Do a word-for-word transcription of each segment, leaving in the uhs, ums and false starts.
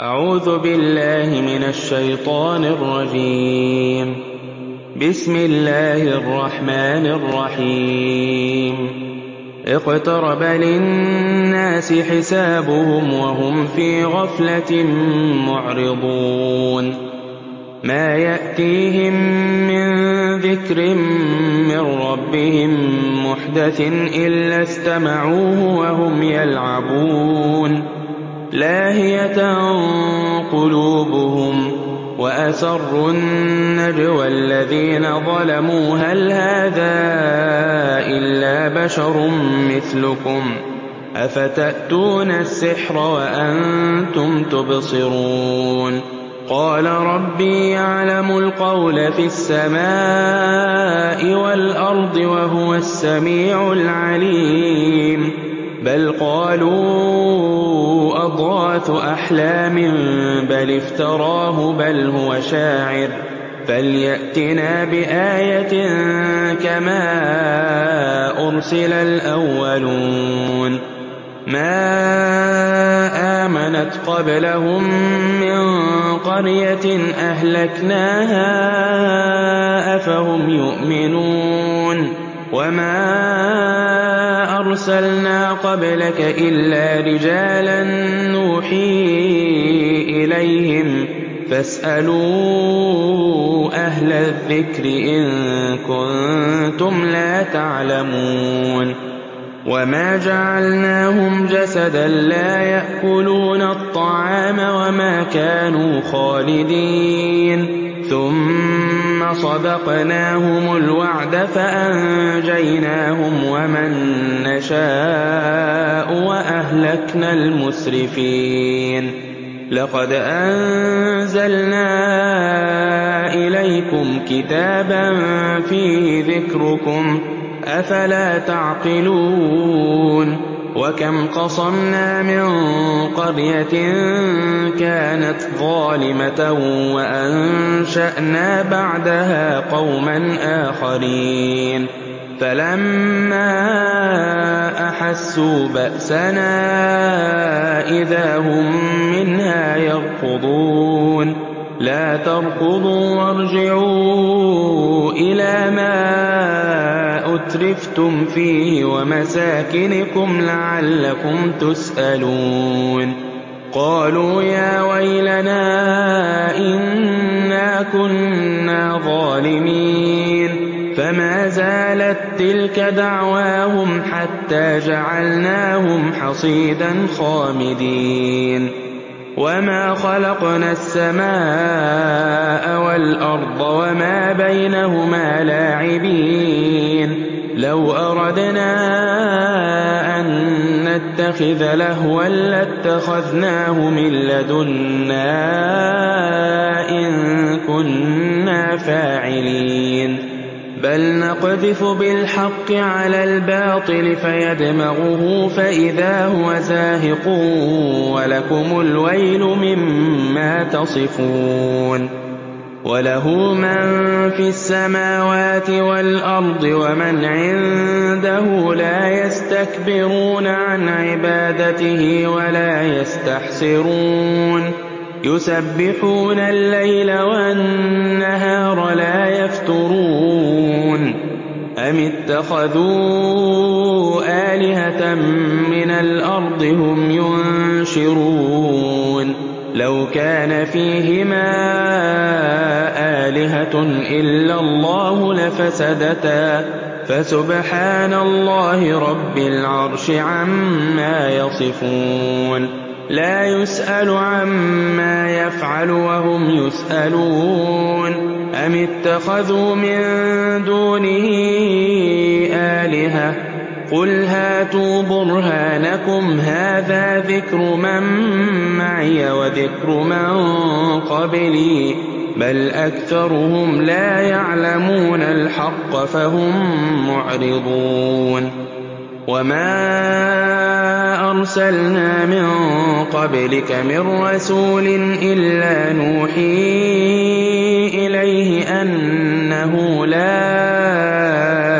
أعوذ بالله من الشيطان الرجيم. بسم الله الرحمن الرحيم. اقترب للناس حسابهم وهم في غفلة معرضون. ما يأتيهم من ذكر من ربهم محدث إلا استمعوه وهم يلعبون لاهية قلوبهم وأسروا النجوى الذين ظلموا هل هذا إلا بشر مثلكم أفتأتون السحر وأنتم تبصرون. قال ربي يعلم القول في السماء والأرض وهو السميع العليم. بل قالوا أضغاث أحلام بل افتراه بل هو شاعر فليأتنا بآية كما أرسل الأولون. ما آمنت قبلهم من قرية أهلكناها أفهم يؤمنون. وما أرسلنا قبلك إلا رجالا نوحي إليهم فاسألوا أهل الذكر إن كنتم لا تعلمون. وما جعلناهم جسدا لا يأكلون الطعام وما كانوا خالدين ثم صدقناهم الوعد فأنجيناهم ومن نشاء وأهلكنا المسرفين. لقد أنزلنا إليكم كتابا فيه ذكركم أفلا تعقلون. وكم قصمنا من قرية كانت ظالمة وأنشأنا بعدها قوما آخرين فلما أحسوا بأسنا إذا هم منها يركضون. لا تركضوا وارجعوا إلى ما أترفتم فيه ومساكنكم لعلكم تسألون. قالوا يا ويلنا إنا كنا ظالمين فما زالت تلك دعواهم حتى جعلناهم حصيدا خامدين. وما خلقنا السماء والأرض وما بينهما لاعبين. لو أردنا أن نتخذ لهوا لاتخذناه من لدنا إن كنا فاعلين. بل نقذف بالحق على الباطل فيدمغه فإذا هو زاهق ولكم الويل مما تصفون. وله من في السماوات والأرض ومن عنده لا يستكبرون عن عبادته ولا يستحسرون. يسبحون الليل والنهار لا يفترون. أم اتخذوا آلهة من الأرض هم ينشرون. لو كان فيهما آلهة إلا الله لفسدتا فسبحان الله رب العرش عما يصفون. لا يسأل عما يفعل وهم يسألون. أم اتخذوا من دونه آلهة قل هاتوا برهانكم هذا ذكر من معي وذكر من قبلي بل أكثرهم لا يعلمون الحق فهم معرضون. وما أرسلنا من قبلك من رسول إلا نوحي إليه أنه لا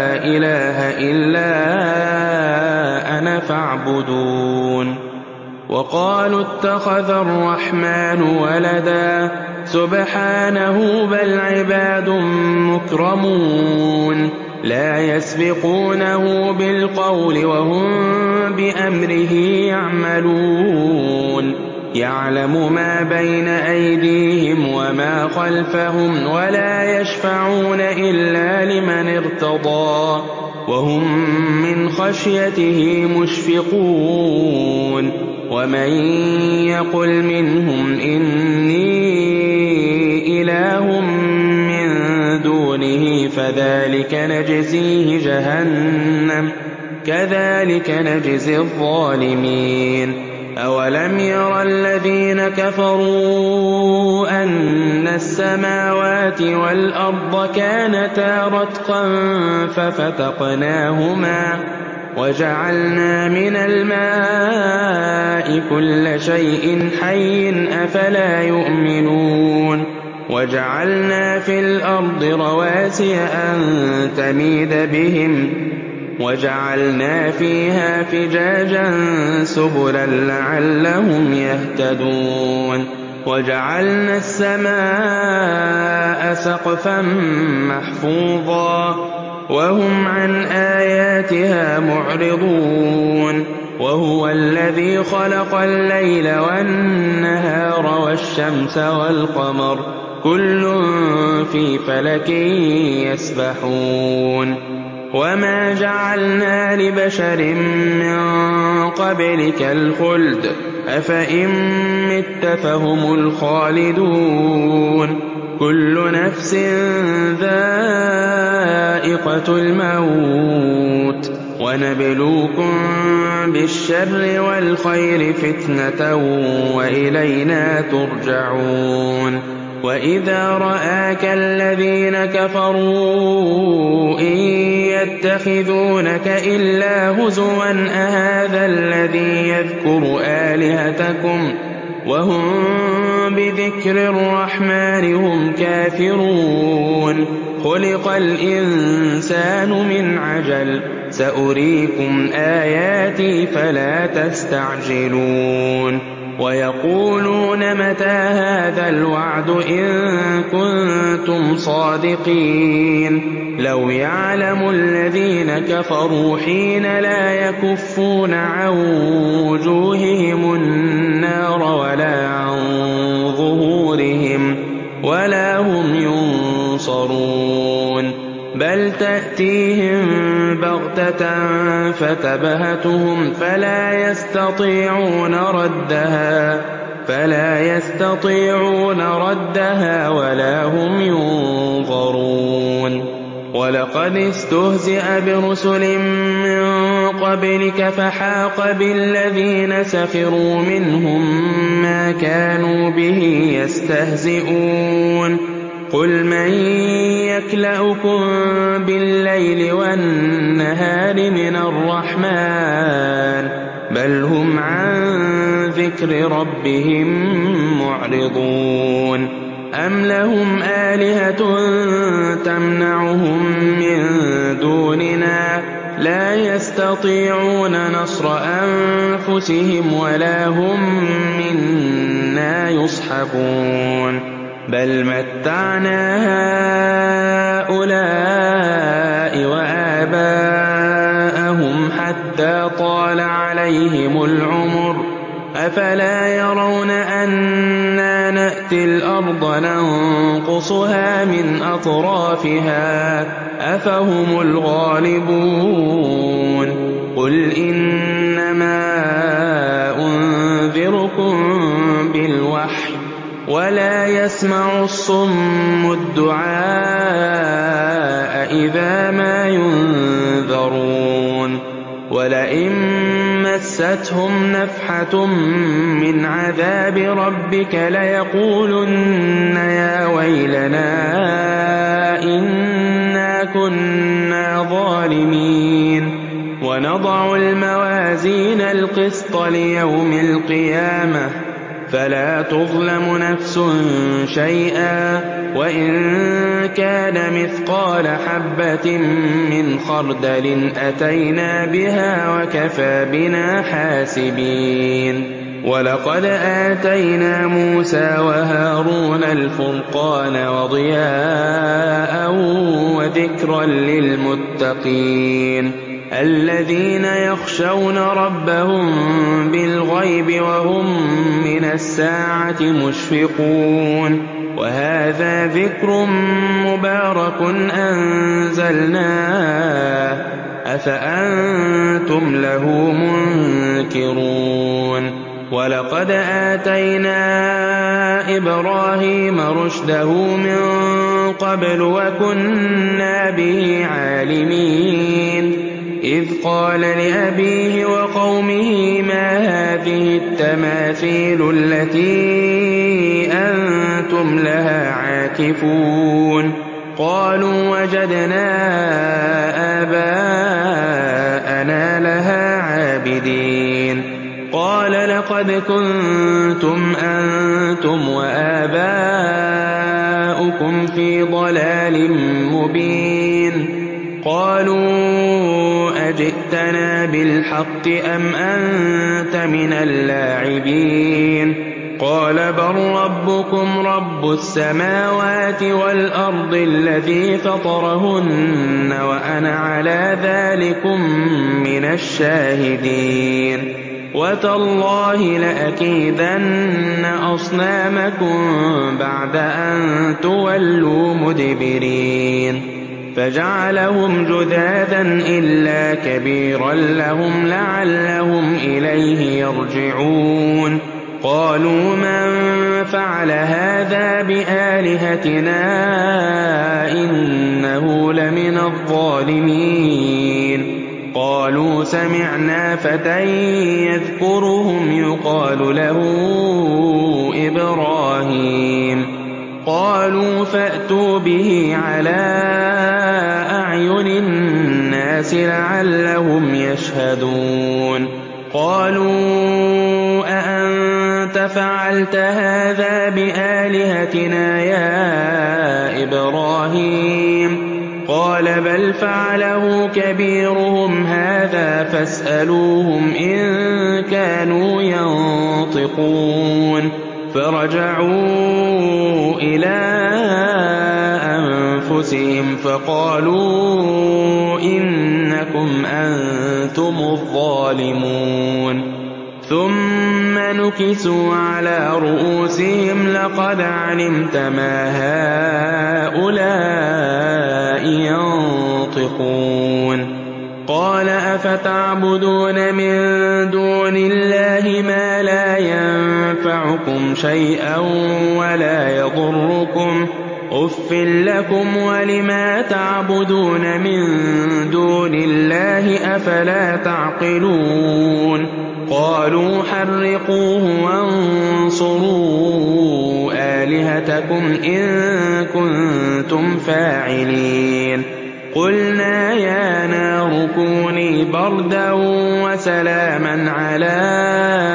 إله إلا أنا فاعبدون. وقالوا اتخذ الرحمن ولدا سبحانه بل عباد مكرمون لا يسبقونه بالقول وهم بأمره يعملون يعلم ما بين أيديهم وما خلفهم ولا يشفعون إلا لمن ارتضى وهم من خشيته مشفقون ومن يقل منهم إني إله من دونه فذلك نجزيه جهنم كذلك نجزي الظالمين أولم ير الذين كفروا أن السماوات والأرض كانتا رتقا ففتقناهما وجعلنا من الماء كل شيء حي أفلا يؤمنون وجعلنا في الأرض رواسي أن تميد بهم وجعلنا فيها فجاجا سبلا لعلهم يهتدون وجعلنا السماء سقفا محفوظا وهم عن آياتها معرضون وهو الذي خلق الليل والنهار والشمس والقمر كل في فلك يسبحون وما جعلنا لبشر من قبلك الخلد أفإن مت فهم الخالدون كل نفس ذائقة الموت ونبلوكم بالشر والخير فتنة وإلينا ترجعون وإذا رآك الذين كفروا إن يتخذونك إلا هزوا أهذا الذي يذكر آلهتكم وهم بذكر الرحمن هم كافرون خلق الإنسان من عجل سأريكم آياتي فلا تستعجلون ويقولون متى هذا الوعد إن كنتم صادقين لو يعلم الذين كفروا حين لا يكفون عن وجوههم النار ولا عن ظهورهم ولا هم ينصرون بل تأتيهم بغتة فتبهتهم فلا يستطيعون ردها فلا يستطيعون ردها ولا هم ينظرون ولقد استهزئ برسل من قبلك فحاق بالذين سخروا منهم ما كانوا به يستهزئون قل من يكلؤكم بالليل والنهار من الرحمن بل هم عن ذكر ربهم معرضون أم لهم آلهة تمنعهم من دوننا لا يستطيعون نصر أنفسهم ولا هم منا يصحبون بل متعنا هؤلاء وآباءهم حتى طال عليهم العمر أفلا يرون أنا نأتي الأرض ننقصها من أطرافها أفهم الغالبون قل إنما أنذركم بالوحي ولا يسمع الصم الدعاء إذا ما ينذرون ولئن مستهم نفحة من عذاب ربك ليقولن يا ويلنا إنا كنا ظالمين ونضع الموازين القسط ليوم القيامة فلا تظلم نفس شيئا وإن كان مثقال حبة من خردل أتينا بها وكفى بنا حاسبين وَلَقَدْ آتَيْنَا مُوسَىٰ وَهَارُونَ الْفُرْقَانَ وَضِيَاءً وَذِكْرًا لِّلْمُتَّقِينَ الَّذِينَ يَخْشَوْنَ رَبَّهُم بِالْغَيْبِ وَهُم مِّنَ السَّاعَةِ مُشْفِقُونَ وَهَٰذَا ذِكْرٌ مُّبَارَكٌ أَنزَلْنَاهُ أَفَأَنتُمْ لَهُ مُنكِرُونَ وَلَقَدْ آتَيْنَا إِبْرَاهِيمَ رُشْدَهُ مِن قَبْلُ وَكُنَّا بِهِ عَالِمِينَ إِذْ قَالَ لِأَبِيهِ وَقَوْمِهِ مَا هَٰذِهِ التَّمَاثِيلُ الَّتِي أَنتُمْ لَهَا عَاكِفُونَ قَالُوا وَجَدْنَا آبَاءَنَا لَهَا عَابِدِينَ قَالَ لَقَدْ كُنتُمْ أَنتُمْ وَآبَاؤُكُمْ فِي ضَلَالٍ مُّبِينٍ قَالُوا أَجِئْتَنَا بِالْحَقِّ أَمْ أَنتَ مِنَ اللاعبين قَالَ بَل رَّبُّكُمْ رَبُّ السَّمَاوَاتِ وَالْأَرْضِ الَّذِي فَطَرَهُنَّ وَأَنَا عَلَىٰ ذَٰلِكُم مِّنَ الشَّاهِدِينَ وَتَاللَّهِ لَأَكِيدَنَّ أَصْنَامَكُم بَعْدَ أَن تُوَلُّوا مُدْبِرِينَ فَجَعَلَهُمْ جُذَاذًا إِلَّا كَبِيرًا لَّهُمْ لَعَلَّهُمْ إِلَيْهِ يَرْجِعُونَ قَالُوا مَن فَعَلَ هَٰذَا بِآلِهَتِنَا إِنَّهُ لَمِنَ الظَّالِمِينَ قَالُوا سَمِعْنَا فَتًى يَذْكُرُهُمْ يُقَالُ لَهُ إِبْرَاهِيمُ قَالُوا فَأْتُوا بِهِ عَلَىٰ أَعْيُنِ النَّاسِ لَعَلَّهُمْ يَشْهَدُونَ قَالُوا أَأَنتَ فَعَلْتَ هَٰذَا بِآلِهَتِنَا يَا إِبْرَاهِيمُ قَالَ بَلْ فَعَلَهُ كَبِيرُهُمْ هَٰذَا فَاسْأَلُوهُمْ إِن كَانُوا يَنطِقُونَ فَرَجَعُوا إِلَىٰ أَنفُسِهِمْ فَقَالُوا إِنَّكُمْ أَنتُمُ الظَّالِمُونَ ثُمَّ نُكِسُوا عَلَىٰ رُءُوسِهِمْ لَقَدْ عَلِمْتَ مَا هَٰؤُلَاءِ يَنطِقُونَ قَالَ أَفَتَعْبُدُونَ مِن دُونِ اللَّهِ مَا لَا يَنفَعُكُمْ شَيْئًا وَلَا يَضُرُّكُمْ أُفٍّ لَّكُمْ وَلِمَا تَعْبُدُونَ مِن دُونِ اللَّهِ أَفَلَا تَعْقِلُونَ قَالُوا حَرِّقُوهُ وَانصُرُوا آلِهَتَكُمْ إِن كُنتُمْ فَاعِلِينَ قُلْنَا يَا نَارُ كُونِي بَرْدًا وَسَلَامًا عَلَىٰ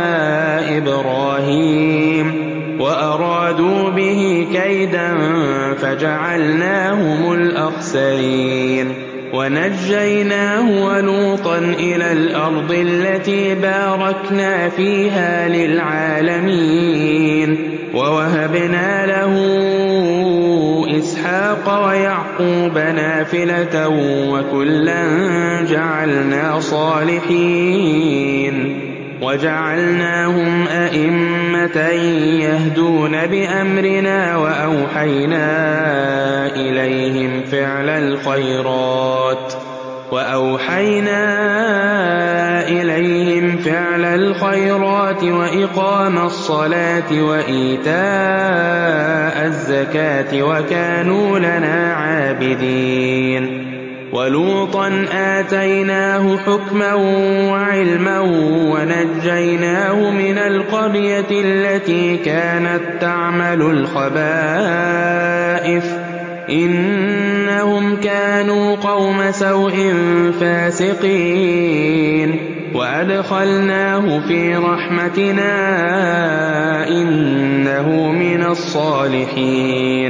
إِبْرَاهِيمَ وَأَرَادُوا بِهِ كَيْدًا فَجَعَلْنَاهُمُ الْأَخْسَرِينَ وَنَجَّيْنَاهُ وَلُوطًا إِلَى الْأَرْضِ الَّتِي بَارَكْنَا فِيهَا لِلْعَالَمِينَ وَوَهَبْنَا لَهُ إِسْحَاقَ وَيَعْقُوبَ نَافِلَةً وَكُلًّا جَعَلْنَا صَالِحِينَ وَجَعَلْنَاهُمْ أَئِمَّةً يَهْدُونَ بِأَمْرِنَا وَأَوْحَيْنَا إِلَيْهِمْ فِعْلَ الْخَيْرَاتِ وَأَوْحَيْنَا إِلَيْهِمْ فِعْلَ الْخَيْرَاتِ وَإِقَامَ الصَّلَاةِ وَإِيتَاءَ الزَّكَاةِ وَكَانُوا لَنَا عَابِدِينَ وَلُوطًا آتَيْنَاهُ حُكْمًا وَعِلْمًا وَنَجَّيْنَاهُ مِنَ الْقَرْيَةِ الَّتِي كَانَت تَّعْمَلُ الْخَبَائِثَ إِنَّهُمْ كَانُوا قَوْمَ سَوْءٍ فَاسِقِينَ وَأَدْخَلْنَاهُ فِي رَحْمَتِنَا إِنَّهُ مِنَ الصَّالِحِينَ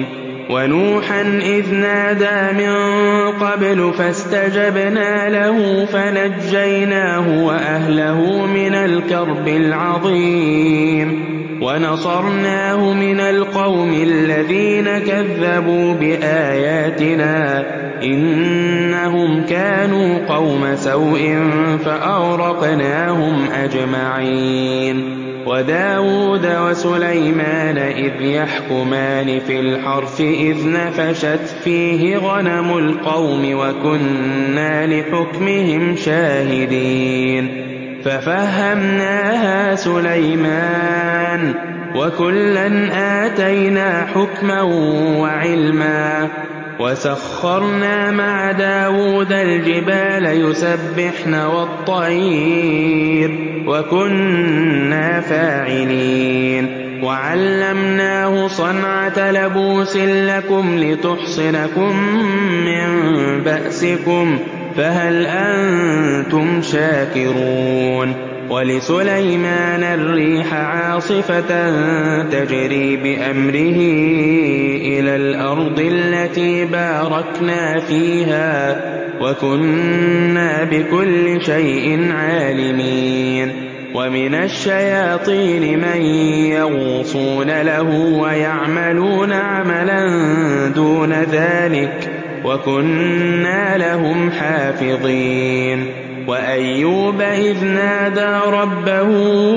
ونوحا إذ نادى من قبل فاستجبنا له فنجيناه وأهله من الكرب العظيم ونصرناه من القوم الذين كذبوا بآياتنا إنهم كانوا قوم سوء فأغرقناهم أجمعين وداود وسليمان إذ يحكمان في الحرث إذ نفشت فيه غنم القوم وكنا لحكمهم شاهدين ففهمناها سليمان وكلا آتينا حكما وعلما وسخرنا مع داود الجبال يسبحن والطير وكنا فاعلين وعلمناه صنعة لبوس لكم لتحصنكم من بأسكم فهل أنتم شاكرون ولسليمان الريح عاصفة تجري بأمره إلى الأرض التي باركنا فيها وكنا بكل شيء عالمين ومن الشياطين من يغوصون له ويعملون عملا دون ذلك وكنا لهم حافظين وأيوب إذ نادى ربه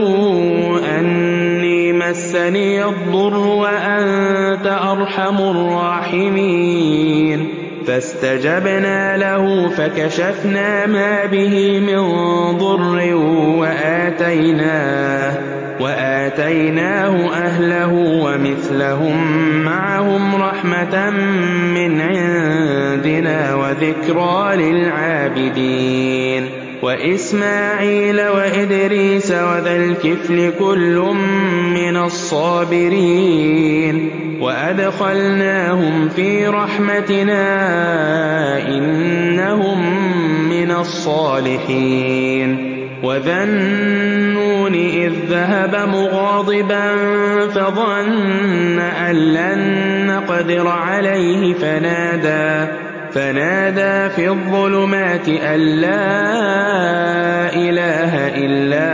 أني مسني الضر وأنت أرحم الراحمين فاستجبنا له فكشفنا ما به من ضر وآتيناه, وآتيناه أهله ومثلهم معهم رحمة من عندنا وذكرى للعابدين وإسماعيل وإدريس وذا الكفل كل من الصابرين وأدخلناهم في رحمتنا إنهم من الصالحين وذا النون إذ ذهب مغاضبا فظن أن لن نقدر عليه فنادى فنادى في الظلمات أن لا إله إلا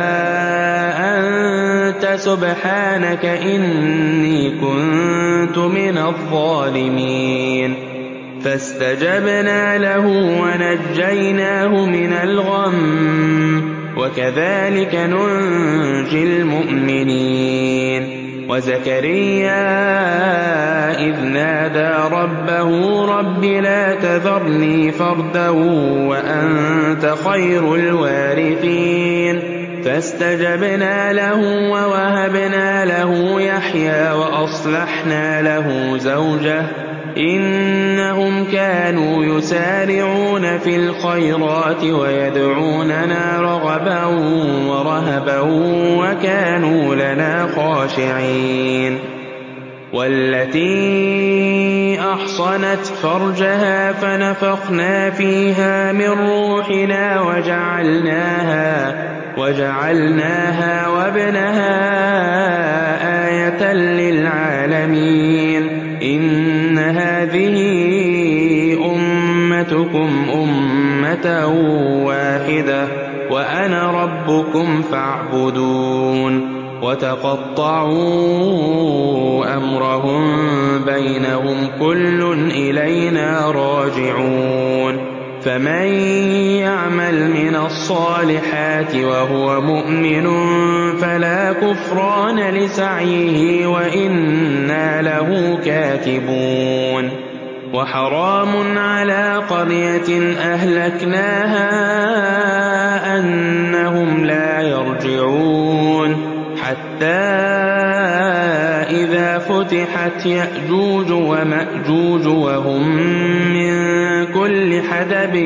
أنت سبحانك إني كنت من الظالمين فاستجبنا له ونجيناه من الغم وكذلك ننجي المؤمنين وزكريا إذ نادى ربه رب لا تذرني فردا وأنت خير الوارثين فاستجبنا له ووهبنا له يحيى وأصلحنا له زوجه إنهم كانوا يسارعون في الخيرات ويدعوننا رغبا ورهبا وكانوا لنا خاشعين والتي أحصنت فرجها فنفخنا فيها من روحنا وجعلناها, وجعلناها وابنها آية للعالمين إن هذه أمتكم أمة واحدة وأنا ربكم فاعبدون وتقطعوا أمرهم بينهم كل إلينا راجعون فمن يعمل من الصالحات وهو مؤمن فلا كفران لسعيه وإنا له كاتبون وحرام على قرية أهلكناها أنهم لا يرجعون حتى إذا فتحت يأجوج ومأجوج وهم من كل حدب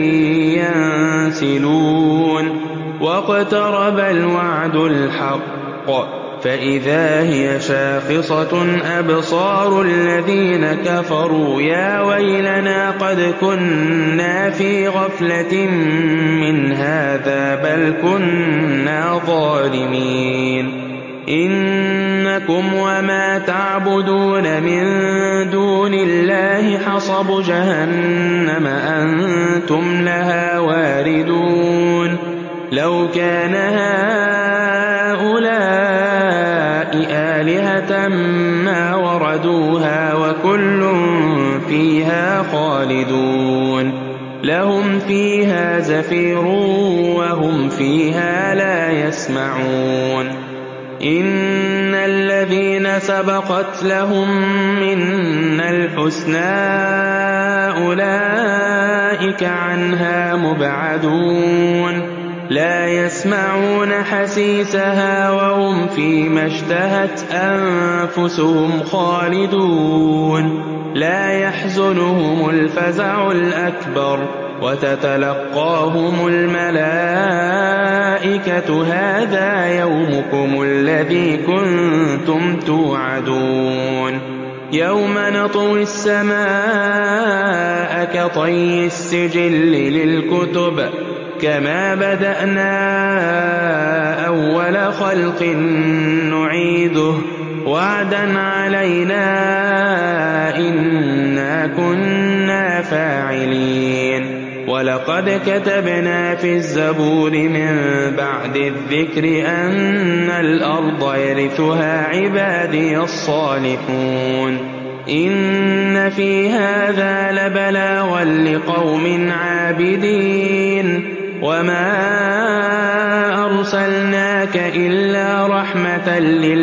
ينسلون واقترب الوعد الحق فإذا هي شاخصة أبصار الذين كفروا يا ويلنا قد كنا في غفلة من هذا بل كنا ظالمين إنكم وما تعبدون من دون الله حصب جهنم أنتم لها واردون لو كان هؤلاء آلهة ما وردوها وكل فيها خالدون لهم فيها زفير وهم فيها لا يسمعون إن الذين سبقت لهم منا الحسنى أولئك عنها مبعدون لا يسمعون حسيسها وهم فيما اشتهت أنفسهم خالدون لا يحزنهم الفزع الأكبر وتتلقاهم الملائكة هذا يومكم الذي كنتم توعدون يوم نطوي السماء كطي السجل للكتب كما بدأنا أول خلق نعيده وعدا علينا إنا كنا فاعلين ولقد كتبنا في الزبور من بعد الذكر أن الأرض يرثها عبادي الصالحون إن في هذا لبلاغا لقوم عابدين وما أرسلناك إلا رحمة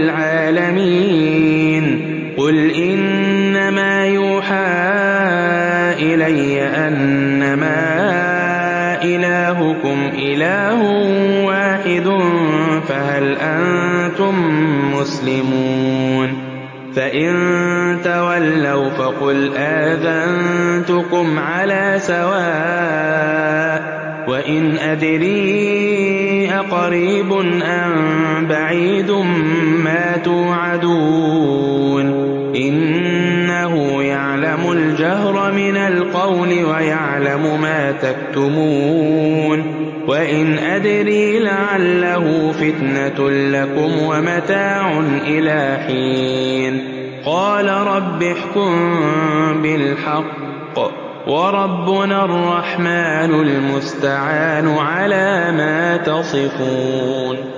للعالمين قل إنما يوحى إلي أنما إلهكم إله واحد فهل أنتم مسلمون فإن تولوا فقل آذنتكم على سواء وإن أدري أقريب أم بعيد ما توعدون إنه يعلم الجهر من القول ويعلم ما تكتمون وإن أدري لعله فتنة لكم ومتاع إلى حين قال رب احكم بالحق وربنا الرحمن المستعان على ما تصفون.